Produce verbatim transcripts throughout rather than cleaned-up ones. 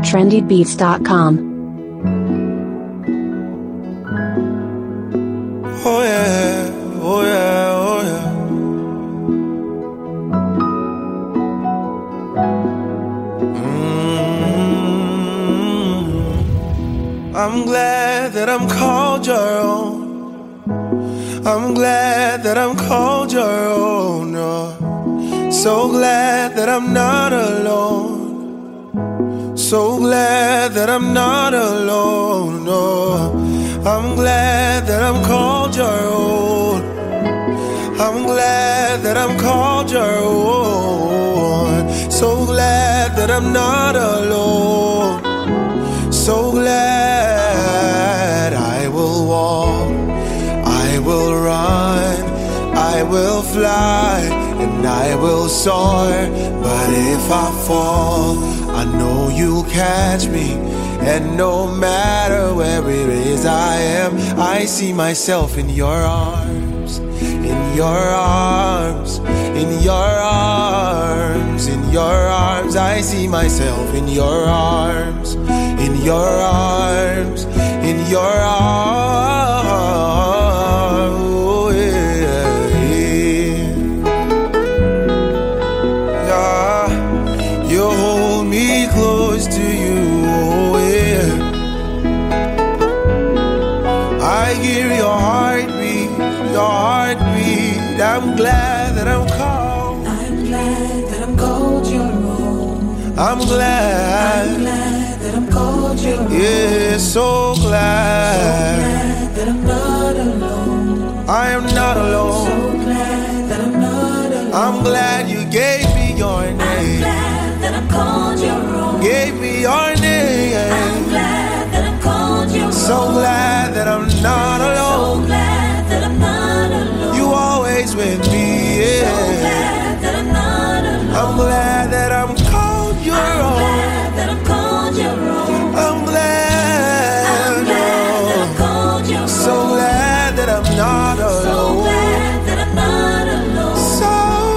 trendy beats dot com. Oh yeah, oh yeah, oh yeah. Mm-hmm. I'm glad that I'm called your own. I'm glad that I'm called your own. Oh. So glad that I'm not alone. So glad that I'm not alone. Oh. I'm glad that I'm called your own. I'm glad that I'm called your own. So glad that I'm not alone. So glad I will walk, I will run, I will fly, and I will soar. But if I fall, I know you'll catch me. And no matter where it is I am, I see myself in your arms, in your arms, in your arms, in your arms. I see myself in your arms, in your arms, in your arms. Oh, yeah, yeah. Yeah. You hold me close to you. I hear your heartbeat, your heartbeat. I'm glad that I'm called. I'm glad that I'm called your own. I'm glad. I'm glad that I'm called your own. Yeah, so glad. So glad that I'm not alone. I am not alone. So glad that I'm not alone. I'm glad you gave me your name. I'm glad that I'm called your own. Gave me your name. I'm glad that I'm called your own. So glad that I'm not alone. So glad that I'm not alone. You always with me, yeah. So glad that I'm not alone. I'm glad that I'm called your I'm own. glad that I'm called your own. I'm glad. I'm glad that I'm called your own. So glad that I'm not alone. So glad that I'm not alone. So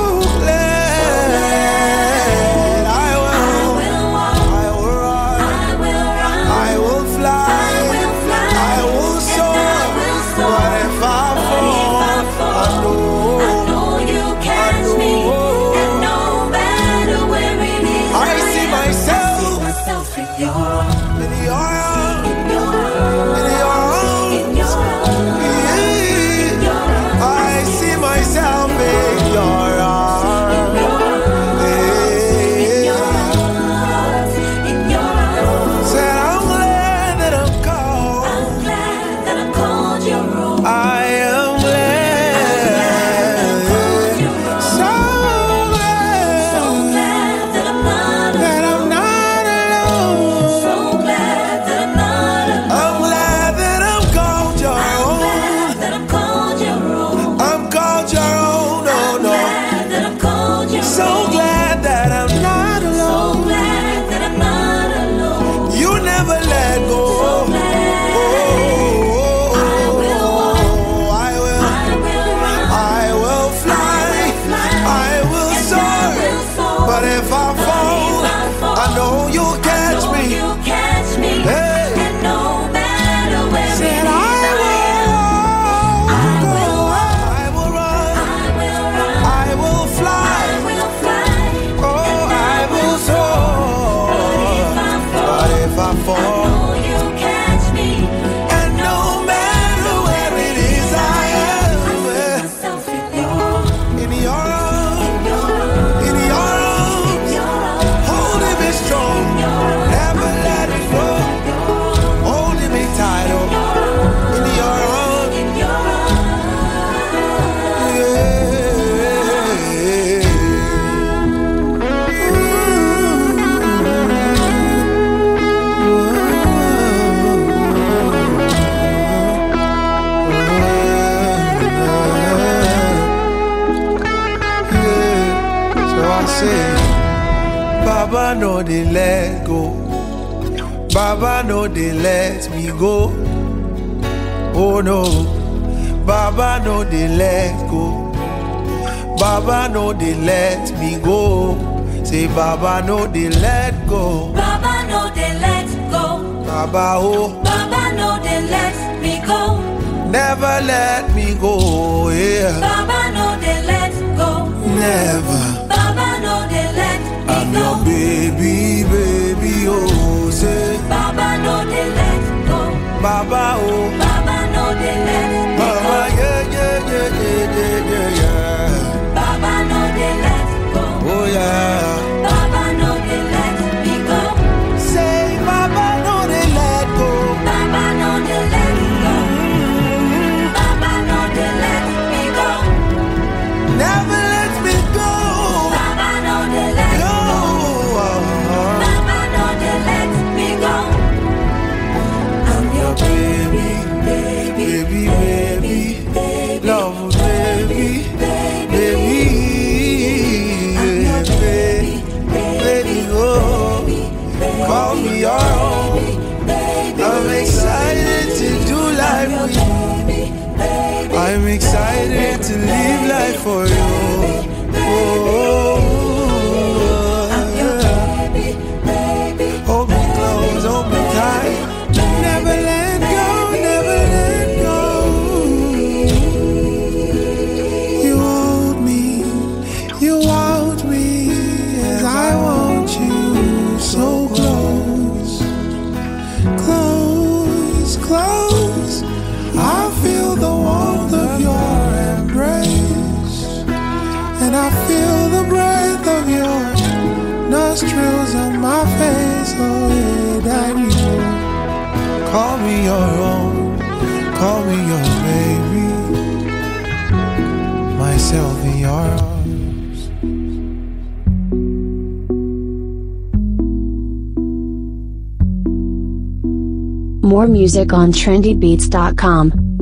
glad. I will. I will walk. I will run. I will run. I will fly. I will fly. I will soar. And I will soar. But if I fall, I know. I know you catch me. And no matter where it is, I see myself. I see myself in your arms. In your arms. In your arms. In your arms. In your arms. Yeah. I see myself in your arms. In your arms. In your arms. Said I'm glad that I'm called. I'm glad that I'm called your own. I am glad. So glad. So glad that I'm not that I'm alone. not alone. So glad that I'm not alone. I'm glad that I'm called your I'm own. glad that I'm called your own. I'm called your own. No, I'm no. glad that I'm called your So own. glad that I'm not So alone. glad that I'm not alone. You never let go. So glad. Oh, I will walk. I will. I will run. I will fly. I will And soar. I will soar. But if I fall, if I fall, I know you'll catch I know me. you'll catch me. Hey. And no matter where it Said is, I I will. will walk. I will run. I will run. I will fly. I will fly. Oh, I will soar. But if I I fall, know you'll catch me. and no matter where it is I am, Myself in your arms. in your arms, Your arms. in your arms, Your arms. holding me strong, never let it go, holding me tight, oh, in your arms, In your arms. So I say, Baba no they let go, Baba no they let me go. Oh no, Baba no they let go, Baba no they let me go. Say Baba no they let go. Baba no they Baba, oh. Baba, no, they let me go. Never let me go, yeah. Baba, no, they let go. Never. Baba, no, they let me I'm go. your baby, baby, oh, say. Baba, no, they let go. Baba, oh. Baba, no, they let me go. Baba, yeah, yeah, yeah, yeah, yeah, yeah, yeah. Baba, no, they let go. Oh, yeah. Baba, no, they let me go. Say, Baba, no, they let go. Baba, no, they let go. Baba, no, they let me go. Never let me go. Baba, no, they let Go. go. Baba, no, they let me go. I'm your baby, baby, Baby, baby, baby, love, baby, baby, I'm your baby, baby, oh, call me your own. baby, I'm excited to do life with you. baby, baby. I'm excited to live life for you. Oh, yeah. Hold me close, hold me tight. Never let go, never let go. You hold me, you want me as I want you. So close, close, close. I feel the warmth of your embrace, and I feel the breath of your nostrils on my face. Oh yeah, daddy, call me your own, call me your baby, myself in your arms. More music on trendy beats dot com.